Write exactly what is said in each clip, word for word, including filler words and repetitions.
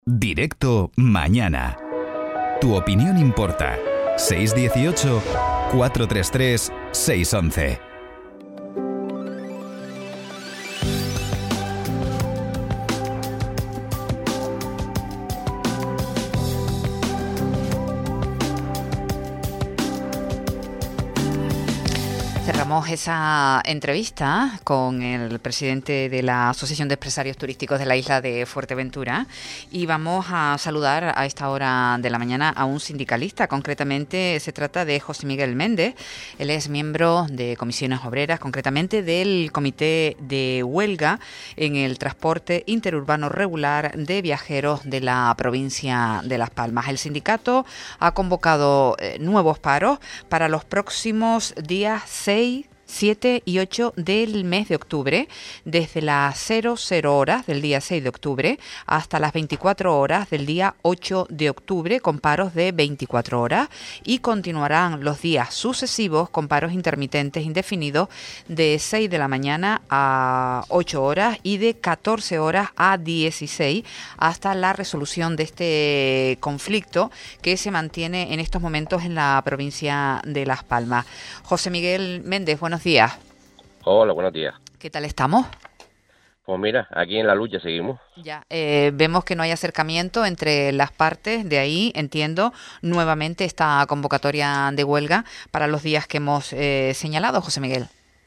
Directo Mañana. Tu opinión importa. seis dieciocho, cuatrocientos treinta y tres, seiscientos once. Cerramos esa entrevista con el presidente de la Asociación de Empresarios Turísticos de la isla de Fuerteventura y vamos a saludar a esta hora de la mañana a un sindicalista. Concretamente se trata de José Miguel Méndez. Él es miembro de comisiones obreras, concretamente del Comité de Huelga en el transporte interurbano regular de viajeros de la provincia de Las Palmas. El sindicato ha convocado eh, nuevos paros para los próximos días seis, siete y ocho del mes de octubre, desde las cero cero horas del día seis de octubre hasta las veinticuatro horas del día ocho de octubre, con paros de veinticuatro horas, y continuarán los días sucesivos con paros intermitentes indefinidos de seis de la mañana a ocho horas y de catorce horas a dieciséis hasta la resolución de este conflicto que se mantiene en estos momentos en la provincia de Las Palmas. José Miguel Méndez, buenos días. Hola, buenos días. ¿Qué tal estamos? Pues mira, aquí en la lucha seguimos. Ya, eh, vemos que no hay acercamiento entre las partes, de ahí entiendo nuevamente esta convocatoria de huelga para los días que hemos eh, señalado, José Miguel.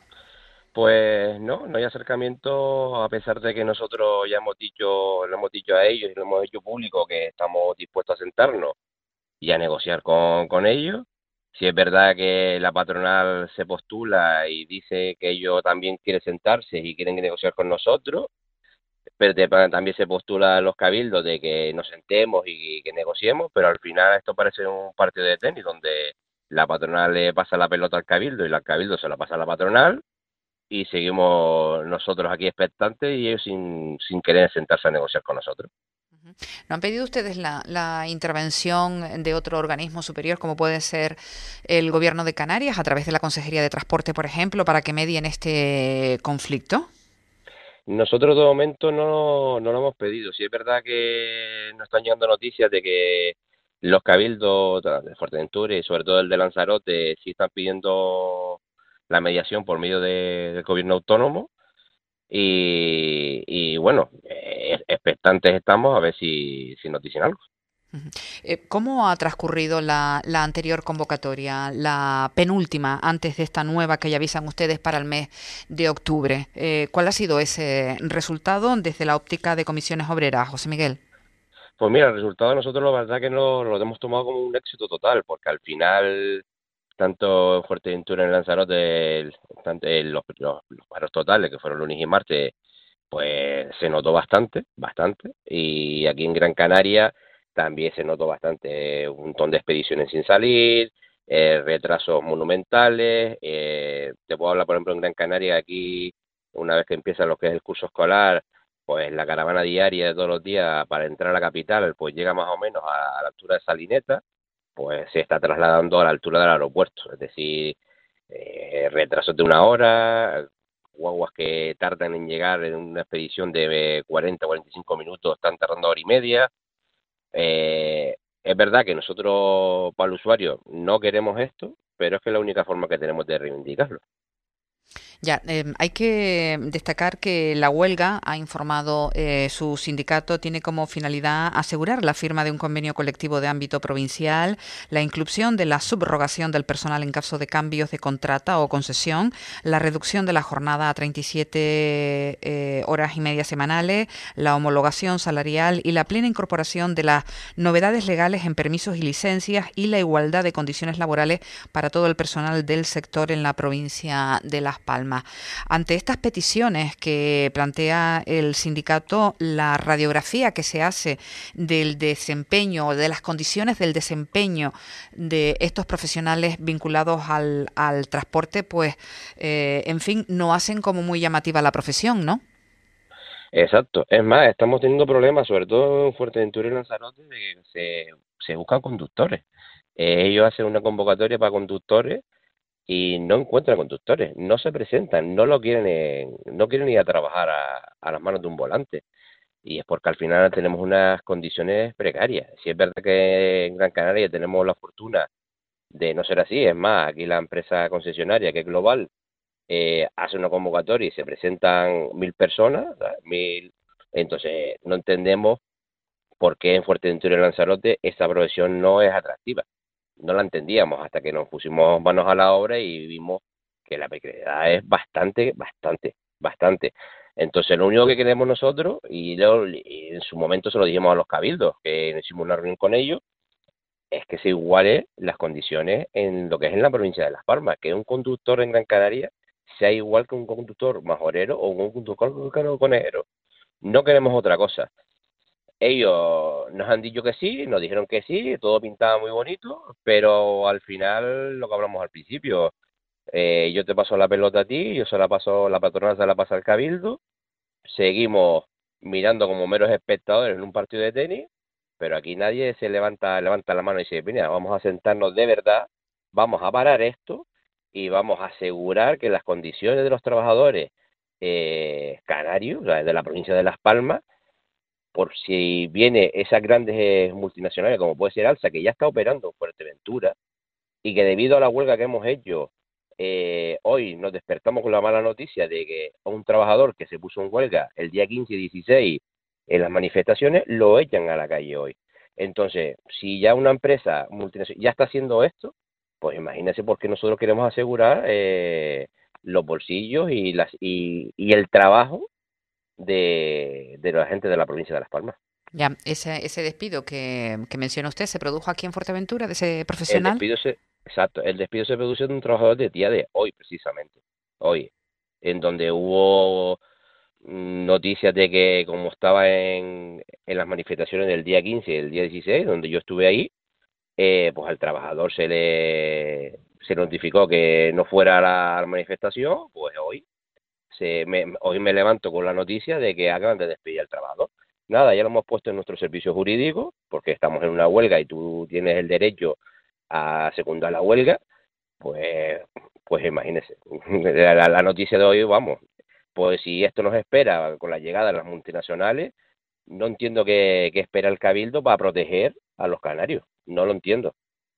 Pues no, no hay acercamiento, a pesar de que nosotros ya hemos dicho, lo hemos dicho a ellos y lo hemos hecho público que estamos dispuestos a sentarnos y a negociar con, con ellos. Si es verdad que la patronal se postula y dice que ellos también quieren sentarse y quieren negociar con nosotros, pero te- también se postula los cabildos de que nos sentemos y que negociemos, pero al final esto parece un partido de tenis donde la patronal le pasa la pelota al cabildo y el cabildo se la pasa a la patronal y seguimos nosotros aquí expectantes y ellos sin, sin querer sentarse a negociar con nosotros. ¿No han pedido ustedes la, la intervención de otro organismo superior, como puede ser el Gobierno de Canarias, a través de la Consejería de Transporte, por ejemplo, para que medien este conflicto? Nosotros de momento no, no lo hemos pedido. Sí es verdad que nos están llegando noticias de que los cabildos de Fuerteventura y sobre todo el de Lanzarote sí están pidiendo la mediación por medio de- del gobierno autónomo y, y bueno, eh, expectantes estamos a ver si, si nos dicen algo. Ujú. Eh, ¿Cómo ha transcurrido la, la anterior convocatoria, la penúltima, antes de esta nueva que ya avisan ustedes para el mes de octubre? Eh, ¿cuál ha sido ese resultado desde la óptica de comisiones obreras, José Miguel? Pues mira, el resultado nosotros la verdad que no lo hemos tomado como un éxito total, porque al final, tanto en Fuerteventura en Lanzarote, el- tanto en los, los, los paros totales, que fueron lunes y martes, pues se notó bastante, bastante. Y aquí en Gran Canaria también se notó bastante, un montón de expediciones sin salir, eh, retrasos monumentales. Eh, te puedo hablar, por ejemplo, en Gran Canaria, aquí, una vez que empieza lo que es el curso escolar, pues la caravana diaria de todos los días para entrar a la capital, pues llega más o menos a, a la altura de Salineta, pues se está trasladando a la altura del aeropuerto, es decir, eh, retrasos de una hora, guaguas que tardan en llegar en una expedición de cuarenta, cuarenta y cinco minutos, están tardando hora y media. Eh, es verdad que nosotros, para el usuario, no queremos esto, pero es que es la única forma que tenemos de reivindicarlo. Ya, eh, hay que destacar que la huelga, ha informado eh, su sindicato, tiene como finalidad asegurar la firma de un convenio colectivo de ámbito provincial, la inclusión de la subrogación del personal en caso de cambios de contrata o concesión, la reducción de la jornada a treinta y siete eh, horas y media semanales, la homologación salarial y la plena incorporación de las novedades legales en permisos y licencias y la igualdad de condiciones laborales para todo el personal del sector en la provincia de Las Palmas. Ante estas peticiones que plantea el sindicato, la radiografía que se hace del desempeño o de las condiciones del desempeño de estos profesionales vinculados al, al transporte, pues, eh, en fin, no hacen como muy llamativa la profesión, ¿no? Exacto. Es más, estamos teniendo problemas, sobre todo en Fuerteventura y Lanzarote, de que se, se buscan conductores. Eh, ellos hacen una convocatoria para conductores y no encuentran conductores, no se presentan, no lo quieren, eh, no quieren ir a trabajar a, a las manos de un volante. y es porque al final tenemos unas condiciones precarias. Si es verdad que en Gran Canaria tenemos la fortuna de no ser así, es más, aquí la empresa concesionaria, que es global, eh, hace una convocatoria y se presentan mil personas, ¿sabes? mil, entonces no entendemos por qué en Fuerteventura y Lanzarote esta profesión no es atractiva. No la entendíamos hasta que nos pusimos manos a la obra y vimos que la precariedad es bastante, bastante, bastante. Entonces lo único que queremos nosotros, y, luego, y en su momento se lo dijimos a los cabildos, que hicimos una reunión con ellos, es que se igualen las condiciones en lo que es en la provincia de Las Palmas, que un conductor en Gran Canaria sea igual que un conductor majorero o un conductor conejero. No queremos otra cosa. Ellos nos han dicho que sí, nos dijeron que sí, todo pintaba muy bonito, pero al final, lo que hablamos al principio, eh, yo te paso la pelota a ti, yo se la paso, la patronal se la pasa al cabildo, seguimos mirando como meros espectadores en un partido de tenis, pero aquí nadie se levanta, levanta la mano y dice, mira, vamos a sentarnos de verdad, vamos a parar esto y vamos a asegurar que las condiciones de los trabajadores eh, canarios, o sea, de la provincia de Las Palmas, por si viene esas grandes eh, multinacionales como puede ser Alsa, que ya está operando en Fuerteventura, y que debido a la huelga que hemos hecho, eh, hoy nos despertamos con la mala noticia de que a un trabajador que se puso en huelga el día quince y dieciséis en las manifestaciones, lo echan a la calle hoy. Entonces, si ya una empresa multinacional ya está haciendo esto, pues imagínense por qué nosotros queremos asegurar eh, los bolsillos y, las, y, y el trabajo de, de la gente de la provincia de Las Palmas. Ya, ese, ese despido que, que menciona usted, ¿se produjo aquí en Fuerteventura, de ese El profesional? despido se, exacto, el despido se produce de un trabajador de día de hoy, precisamente, hoy, en donde hubo mm, noticias de que como estaba en, en las manifestaciones del día quince y el día dieciséis, donde yo estuve ahí, eh, pues al trabajador se le se notificó que no fuera a la manifestación, pues hoy se me, hoy me levanto con la noticia de que acaban de despedir al trabajador. Nada, ya lo hemos puesto en nuestro servicio jurídico, porque estamos en una huelga y tú tienes el derecho a secundar la huelga, pues, pues imagínese, la, la, la noticia de hoy, vamos, pues si esto nos espera con la llegada de las multinacionales, no entiendo qué, qué espera el Cabildo para proteger a los canarios, no lo entiendo.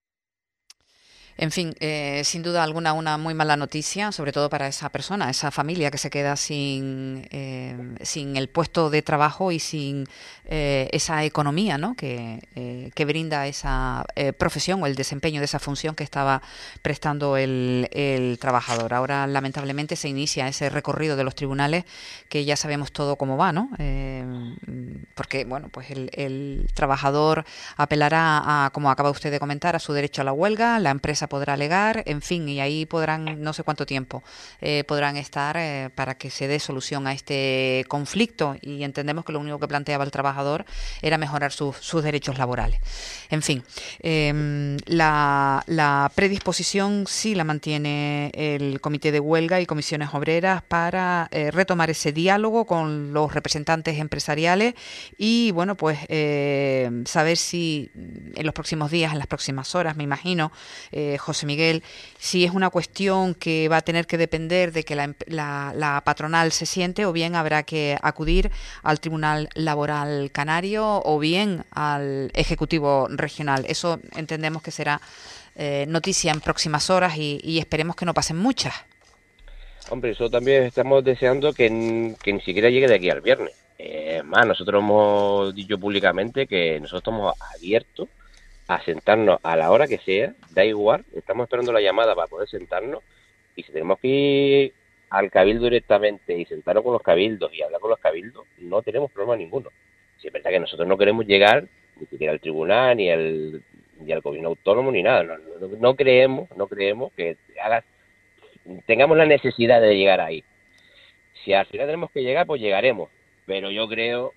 En fin, eh, sin duda alguna una muy mala noticia, sobre todo para esa persona, esa familia que se queda sin, eh, sin el puesto de trabajo y sin eh, esa economía, ¿no? que, eh, que brinda esa eh, profesión o el desempeño de esa función que estaba prestando el, el trabajador. Ahora, lamentablemente, se inicia ese recorrido de los tribunales que ya sabemos todo cómo va, ¿no? Eh, porque, bueno, pues el, el trabajador apelará a, como acaba usted de comentar, a su derecho a la huelga, la empresa podrá alegar, en fin, y ahí podrán, no sé cuánto tiempo, eh, podrán estar eh, para que se dé solución a este conflicto, y entendemos que lo único que planteaba el trabajador era mejorar sus, sus derechos laborales. En fin, eh, la, la predisposición sí la mantiene el Comité de Huelga y Comisiones Obreras para eh, retomar ese diálogo con los representantes empresariales y, bueno, pues eh, saber si en los próximos días, en las próximas horas, me imagino, eh, José Miguel, si es una cuestión que va a tener que depender de que la, la, la patronal se siente, o bien habrá que acudir al Tribunal Laboral Canario o bien al Ejecutivo Regional. Eso entendemos que será eh, noticia en próximas horas y, y esperemos que no pasen muchas. Hombre, eso también estamos deseando que, que ni siquiera llegue de aquí al viernes. Es eh, más, nosotros hemos dicho públicamente que nosotros estamos abiertos a sentarnos a la hora que sea, da igual, estamos esperando la llamada para poder sentarnos, y si tenemos que ir al cabildo directamente y sentarnos con los cabildos y hablar con los cabildos, no tenemos problema ninguno. Si es verdad que nosotros no queremos llegar ni siquiera al tribunal, ni al, ni al gobierno autónomo, ni nada, no, no, no creemos, no creemos que haga, tengamos la necesidad de llegar ahí. Si al final tenemos que llegar, pues llegaremos, pero yo creo,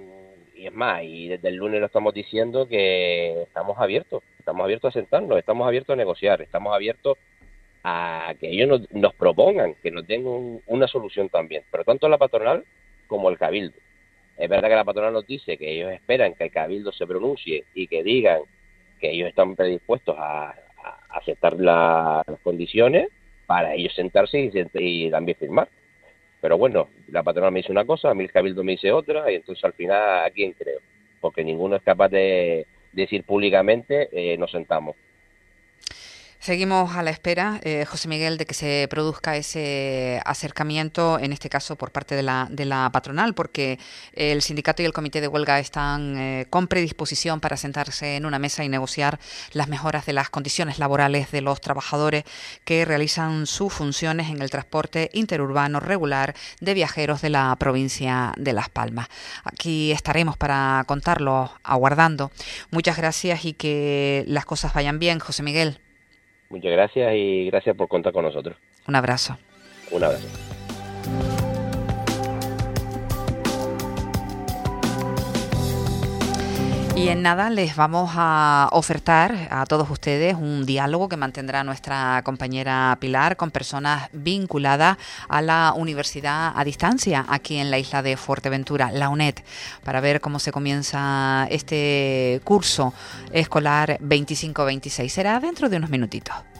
y es más, y desde el lunes lo estamos diciendo, que estamos abiertos, estamos abiertos a sentarnos, estamos abiertos a negociar, estamos abiertos a que ellos nos, nos propongan, que nos den un, una solución también, pero tanto la patronal como el cabildo. Es verdad que la patronal nos dice que ellos esperan que el cabildo se pronuncie y que digan que ellos están predispuestos a, a aceptar la, las condiciones para ellos sentarse y, y también firmar. Pero bueno, la patronal me dice una cosa, a mí el cabildo me dice otra, y entonces al final, ¿a quién creo? Porque ninguno es capaz de decir públicamente, eh, nos sentamos. Seguimos a la espera, eh, José Miguel, de que se produzca ese acercamiento, en este caso por parte de la, de la patronal, porque el sindicato y el comité de huelga están eh, con predisposición para sentarse en una mesa y negociar las mejoras de las condiciones laborales de los trabajadores que realizan sus funciones en el transporte interurbano regular de viajeros de la provincia de Las Palmas. Aquí estaremos para contarlo, aguardando. Muchas gracias y que las cosas vayan bien, José Miguel. Muchas gracias y gracias por contar con nosotros. Un abrazo. Un abrazo. Y en nada les vamos a ofertar a todos ustedes un diálogo que mantendrá nuestra compañera Pilar con personas vinculadas a la universidad a distancia aquí en la isla de Fuerteventura, la UNED, para ver cómo se comienza este curso escolar veinticinco veintiséis. Será dentro de unos minutitos.